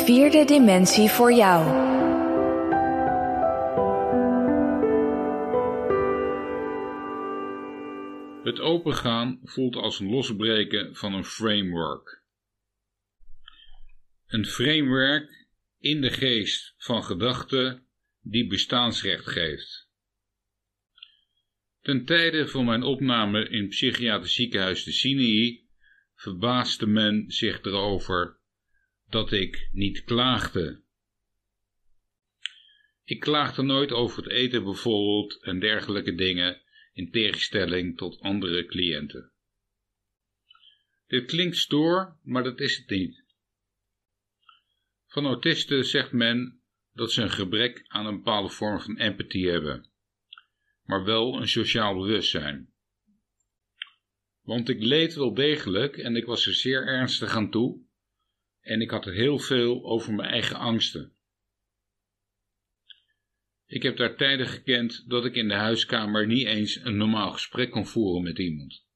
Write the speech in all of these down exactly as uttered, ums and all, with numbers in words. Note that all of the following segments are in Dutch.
vierde dimensie voor jou. Het opengaan voelt als een losbreken van een framework. Een framework in de geest van gedachten die bestaansrecht geeft. Ten tijde van mijn opname in het psychiatrisch ziekenhuis de Sinai verbaasde men zich erover dat ik niet klaagde. Ik klaagde nooit over het eten bijvoorbeeld en dergelijke dingen, in tegenstelling tot andere cliënten. Dit klinkt stoer, maar dat is het niet. Van autisten zegt men dat ze een gebrek aan een bepaalde vorm van empathie hebben, maar wel een sociaal bewustzijn. Want ik leed wel degelijk en ik was er zeer ernstig aan toe en ik had er heel veel over mijn eigen angsten. Ik heb daar tijden gekend dat ik in de huiskamer niet eens een normaal gesprek kon voeren met iemand.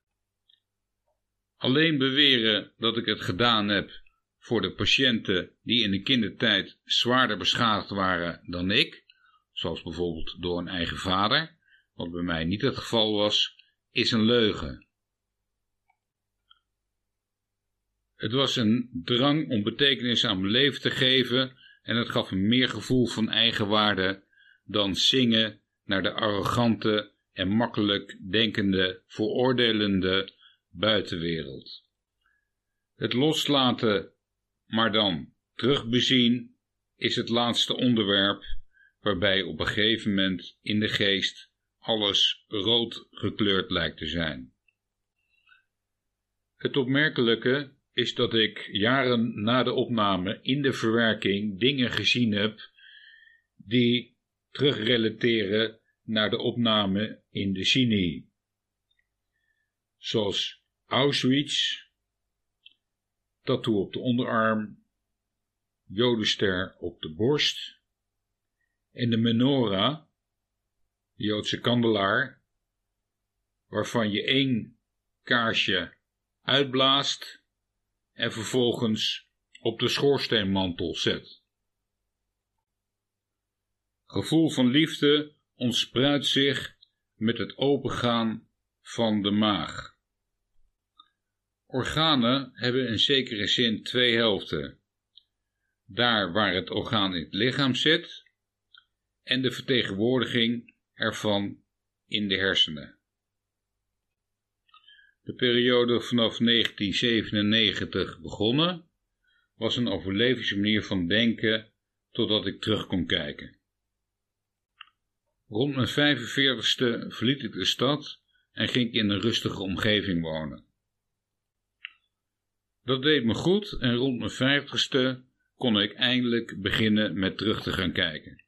Alleen beweren dat ik het gedaan heb voor de patiënten die in de kindertijd zwaarder beschadigd waren dan ik, zoals bijvoorbeeld door een eigen vader, wat bij mij niet het geval was, is een leugen. Het was een drang om betekenis aan mijn leven te geven en het gaf me meer gevoel van eigenwaarde dan zingen naar de arrogante en makkelijk denkende, veroordelende buitenwereld. Het loslaten, maar dan terugbezien, is het laatste onderwerp waarbij op een gegeven moment in de geest alles rood gekleurd lijkt te zijn. Het opmerkelijke is dat ik jaren na de opname in de verwerking dingen gezien heb die terugrelateren naar de opname in de Sinai. Zoals Auschwitz, tattoo op de onderarm, jodenster op de borst en de menorah, de Joodse kandelaar, waarvan je één kaarsje uitblaast en vervolgens op de schoorsteenmantel zet. Gevoel van liefde ontspruit zich met het opengaan van de maag. Organen hebben in zekere zin twee helften. Daar waar het orgaan in het lichaam zit en de vertegenwoordiging ervan in de hersenen. De periode vanaf negentien zevenennegentig begonnen was een overlevingsmanier van denken totdat ik terug kon kijken. Rond mijn vijfenveertigste verliet ik de stad en ging ik in een rustige omgeving wonen. Dat deed me goed en rond mijn vijftigste kon ik eindelijk beginnen met terug te gaan kijken.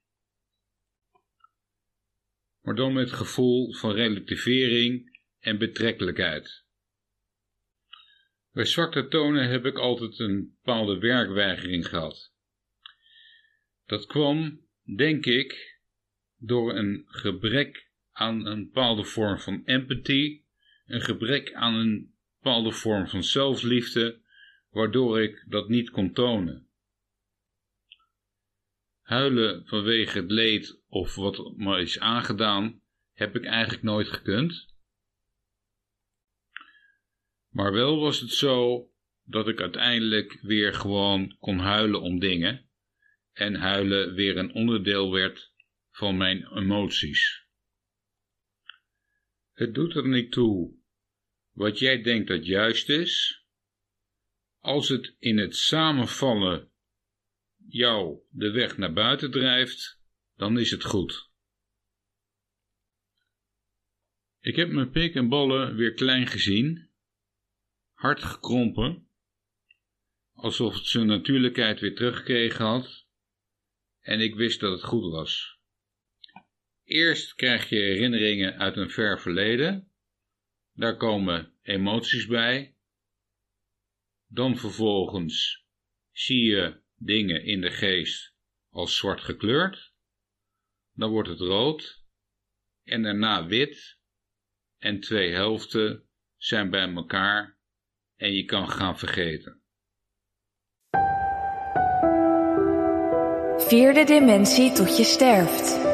Maar dan met gevoel van relativering en betrekkelijkheid. Bij zwakte tonen heb ik altijd een bepaalde werkweigering gehad. Dat kwam, denk ik, door een gebrek aan een bepaalde vorm van empathie, een gebrek aan een bepaalde vorm van zelfliefde, waardoor ik dat niet kon tonen. Huilen vanwege het leed of wat me is aangedaan, heb ik eigenlijk nooit gekund. Maar wel was het zo dat ik uiteindelijk weer gewoon kon huilen om dingen en huilen weer een onderdeel werd van mijn emoties. Het doet er niet toe wat jij denkt dat juist is, als het in het samenvallen jou de weg naar buiten drijft, dan is het goed. Ik heb mijn pik en ballen weer klein gezien, hard gekrompen, alsof het zijn natuurlijkheid weer teruggekregen had, en ik wist dat het goed was. Eerst krijg je herinneringen uit een ver verleden, daar komen emoties bij, dan vervolgens zie je dingen in de geest als zwart gekleurd, dan wordt het rood en daarna wit en twee helften zijn bij elkaar en je kan gaan vergeten. vierde dimensie tot je sterft.